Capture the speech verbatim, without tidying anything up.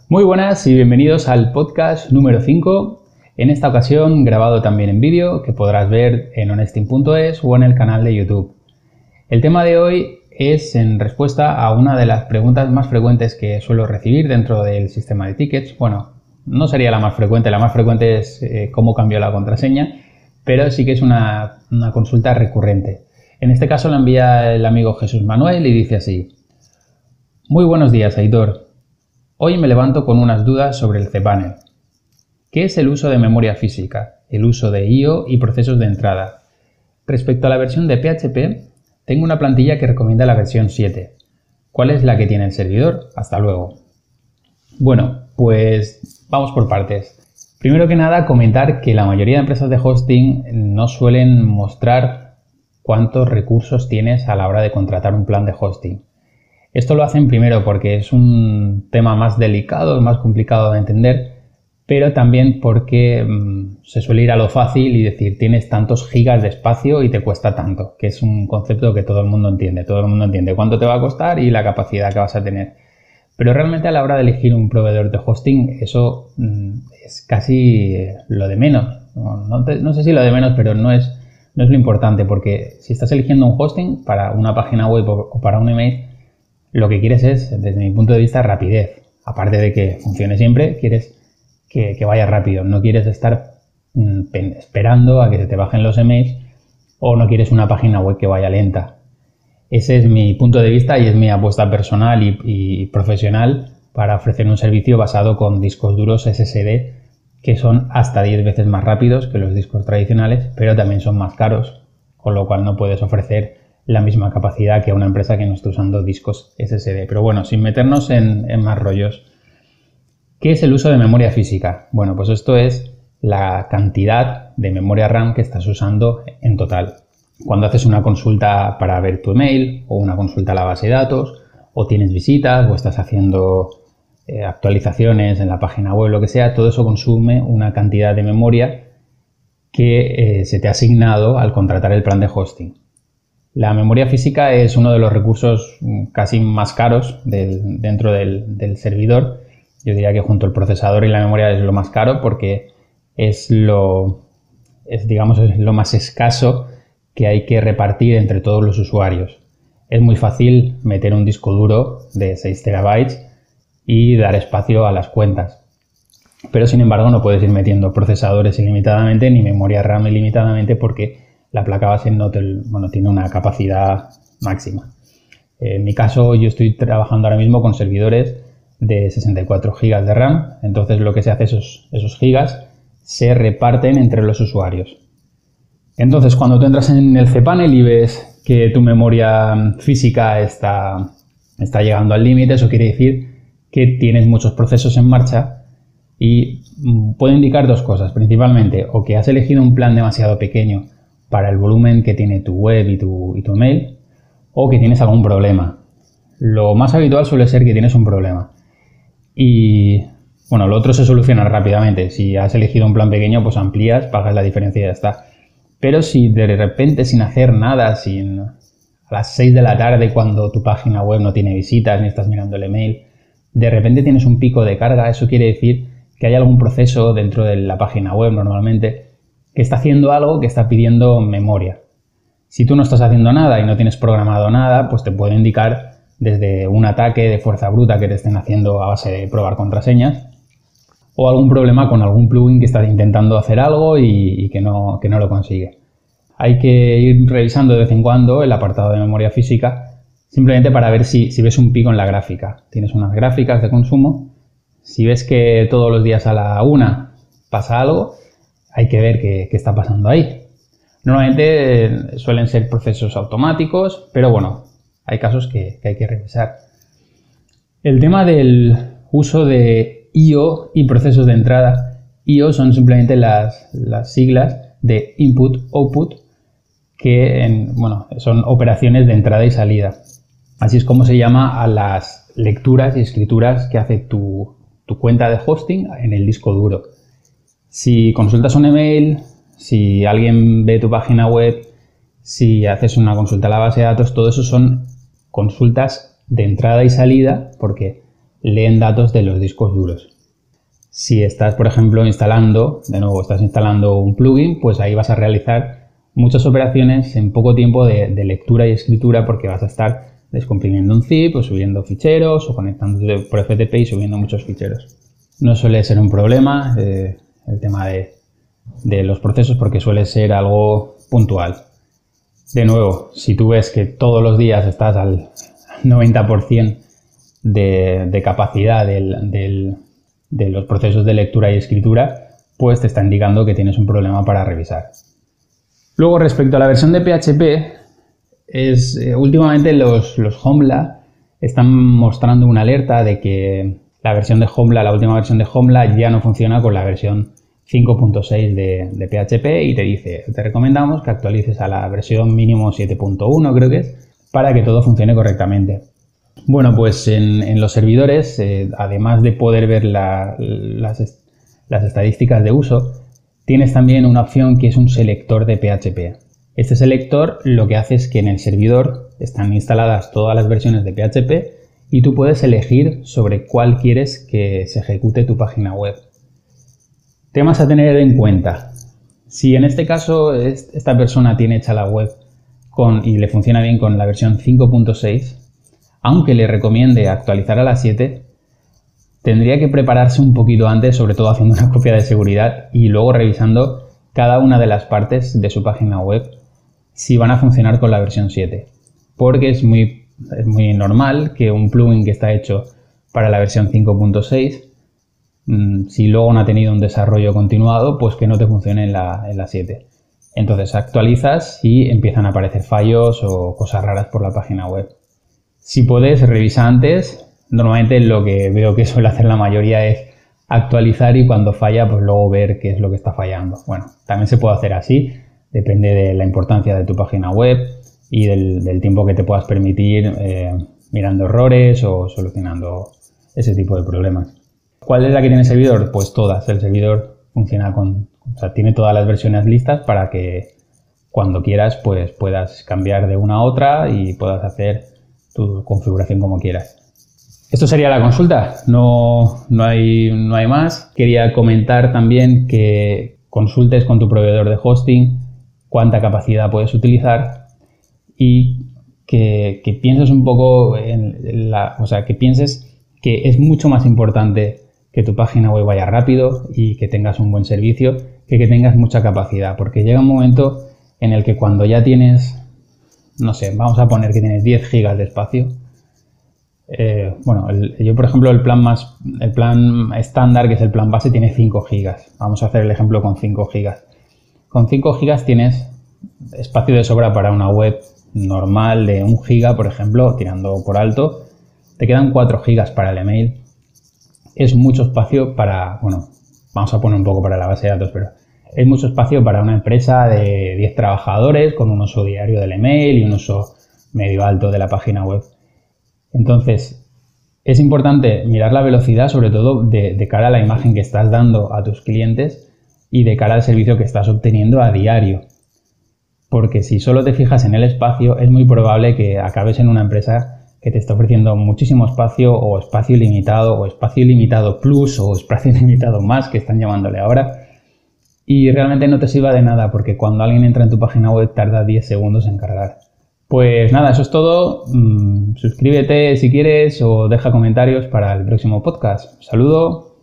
Muy buenas y bienvenidos al podcast número cinco, en esta ocasión grabado también en vídeo que podrás ver en honestin punto es o en el canal de YouTube. El tema de hoy es en respuesta a una de las preguntas más frecuentes que suelo recibir dentro del sistema de tickets. Bueno, no sería la más frecuente, la más frecuente es eh, cómo cambio la contraseña, pero sí que es una, una consulta recurrente. En este caso la envía el amigo Jesús Manuel y dice así: Muy buenos días, Aitor. Hoy me levanto con unas dudas sobre el cPanel. ¿Qué es el uso de memoria física, el uso de I O y procesos de entrada? Respecto a la versión de P H P, tengo una plantilla que recomienda la versión siete. ¿Cuál es la que tiene el servidor? Hasta luego. Bueno, pues vamos por partes. Primero que nada, comentar que la mayoría de empresas de hosting no suelen mostrar cuántos recursos tienes a la hora de contratar un plan de hosting. Esto lo hacen primero porque es un tema más delicado, más complicado de entender, pero también porque mmm, se suele ir a lo fácil y decir tienes tantos gigas de espacio y te cuesta tanto, que es un concepto que todo el mundo entiende. Todo el mundo entiende cuánto te va a costar y la capacidad que vas a tener. Pero realmente a la hora de elegir un proveedor de hosting, eso mmm, es casi lo de menos. No, no, te, no sé si lo de menos, pero no es, no es lo importante, porque si estás eligiendo un hosting para una página web o, o para un email, lo que quieres es, desde mi punto de vista, rapidez. Aparte de que funcione siempre, quieres que, que vaya rápido. No quieres estar mm, esperando a que se te bajen los emails o no quieres una página web que vaya lenta. Ese es mi punto de vista y es mi apuesta personal y, y profesional para ofrecer un servicio basado con discos duros S S D que son hasta diez veces más rápidos que los discos tradicionales, pero también son más caros, con lo cual no puedes ofrecer la misma capacidad que una empresa que no esté usando discos S S D. Pero bueno, sin meternos en, en más rollos. ¿Qué es el uso de memoria física? Bueno, pues esto es la cantidad de memoria RAM que estás usando en total. Cuando haces una consulta para ver tu email o una consulta a la base de datos o tienes visitas o estás haciendo eh, actualizaciones en la página web, lo que sea, todo eso consume una cantidad de memoria que eh, se te ha asignado al contratar el plan de hosting. La memoria física es uno de los recursos casi más caros del, dentro del, del servidor. Yo diría que junto al procesador y la memoria es lo más caro porque es lo, es, digamos, es lo más escaso que hay que repartir entre todos los usuarios. Es muy fácil meter un disco duro de seis terabytes y dar espacio a las cuentas. Pero sin embargo no puedes ir metiendo procesadores ilimitadamente ni memoria RAM ilimitadamente porque la placa base no te, bueno, tiene una capacidad máxima. En mi caso, yo estoy trabajando ahora mismo con servidores de sesenta y cuatro gigas de RAM, entonces lo que se hace es esos, esos gigas se reparten entre los usuarios. Entonces, cuando tú entras en el cPanel y ves que tu memoria física está, está llegando al límite, eso quiere decir que tienes muchos procesos en marcha y puede indicar dos cosas, principalmente, o que has elegido un plan demasiado pequeño para el volumen que tiene tu web y tu, y tu email, o que tienes algún problema. Lo más habitual suele ser que tienes un problema. Y bueno, lo otro se soluciona rápidamente. Si has elegido un plan pequeño, pues amplías, pagas la diferencia y ya está. Pero si de repente, sin hacer nada, sin, a las seis de la tarde, cuando tu página web no tiene visitas ni estás mirando el email, de repente tienes un pico de carga, eso quiere decir que hay algún proceso dentro de la página web normalmente que está haciendo algo que está pidiendo memoria. Si tú no estás haciendo nada y no tienes programado nada, pues te puede indicar desde un ataque de fuerza bruta que te estén haciendo a base de probar contraseñas o algún problema con algún plugin que está intentando hacer algo y, y que, no, que no lo consigue. Hay que ir revisando de vez en cuando el apartado de memoria física simplemente para ver si, si ves un pico en la gráfica. Tienes unas gráficas de consumo. Si ves que todos los días a la una pasa algo, hay que ver qué, qué está pasando ahí. Normalmente eh, suelen ser procesos automáticos, pero bueno, hay casos que, que hay que revisar. El tema del uso de I O y procesos de entrada. I O son simplemente las, las siglas de Input-Output, que en, bueno, son operaciones de entrada y salida. Así es como se llama a las lecturas y escrituras que hace tu, tu cuenta de hosting en el disco duro. Si consultas un email, si alguien ve tu página web, si haces una consulta a la base de datos, todo eso son consultas de entrada y salida porque leen datos de los discos duros. Si estás, por ejemplo, instalando, de nuevo, estás instalando un plugin, pues ahí vas a realizar muchas operaciones en poco tiempo de, de lectura y escritura, porque vas a estar descomprimiendo un zip o subiendo ficheros o conectándote por F T P y subiendo muchos ficheros. No suele ser un problema eh, el tema de, de los procesos, porque suele ser algo puntual. De nuevo, si tú ves que todos los días estás al noventa por ciento de, de capacidad del, del, de los procesos de lectura y escritura, pues te está indicando que tienes un problema para revisar. Luego, respecto a la versión de P H P, es, eh, últimamente los, los Joomla están mostrando una alerta de que la versión de Joomla, la última versión de Joomla, ya no funciona con la versión cinco punto seis de, de P H P y te dice, te recomendamos que actualices a la versión mínimo siete punto uno, creo que es, para que todo funcione correctamente. Bueno, pues en, en los servidores, eh, además de poder ver la, las, las estadísticas de uso, tienes también una opción que es un selector de P H P. Este selector lo que hace es que en el servidor están instaladas todas las versiones de P H P y tú puedes elegir sobre cuál quieres que se ejecute tu página web. Temas a tener en cuenta. Si en este caso esta persona tiene hecha la web con, y le funciona bien con la versión cinco punto seis, aunque le recomiende actualizar a la siete, tendría que prepararse un poquito antes, sobre todo haciendo una copia de seguridad y luego revisando cada una de las partes de su página web si van a funcionar con la versión siete. Porque es muy, es muy normal que un plugin que está hecho para la versión cinco punto seis, si luego no ha tenido un desarrollo continuado, pues que no te funcione en la, en la siete. Entonces actualizas y empiezan a aparecer fallos o cosas raras por la página web. Si puedes, revisa antes. Normalmente lo que veo que suele hacer la mayoría es actualizar y cuando falla, pues luego ver qué es lo que está fallando. Bueno, también se puede hacer así, depende de la importancia de tu página web y del, del tiempo que te puedas permitir eh, mirando errores o solucionando ese tipo de problemas. ¿Cuál es la que tiene el servidor? Pues todas. El servidor funciona con, o sea, tiene todas las versiones listas para que cuando quieras pues puedas cambiar de una a otra y puedas hacer tu configuración como quieras. Esto sería la consulta, no, no, hay, no hay más. Quería comentar también que consultes con tu proveedor de hosting cuánta capacidad puedes utilizar y que, que pienses un poco en la, o sea, que pienses que es mucho más importante que tu página web vaya rápido y que tengas un buen servicio que que tengas mucha capacidad, porque llega un momento en el que cuando ya tienes, no sé, vamos a poner que tienes diez gigas de espacio. Eh, bueno, el, yo por ejemplo el plan más, el plan estándar, que es el plan base, tiene cinco gigas. Vamos a hacer el ejemplo con cinco gigas. Con cinco gigas tienes espacio de sobra para una web normal de un giga, por ejemplo, tirando por alto. Te quedan cuatro gigas para el email. Es mucho espacio para, bueno, vamos a poner un poco para la base de datos, pero es mucho espacio para una empresa de diez trabajadores con un uso diario del email y un uso medio alto de la página web. Entonces, es importante mirar la velocidad, sobre todo de, de cara a la imagen que estás dando a tus clientes y de cara al servicio que estás obteniendo a diario. Porque si solo te fijas en el espacio, es muy probable que acabes en una empresa que te está ofreciendo muchísimo espacio o espacio ilimitado o espacio ilimitado plus o espacio ilimitado más, que están llamándole ahora, y realmente no te sirva de nada porque cuando alguien entra en tu página web tarda diez segundos en cargar. Pues nada, eso es todo. Mm, suscríbete si quieres o deja comentarios para el próximo podcast. Un saludo.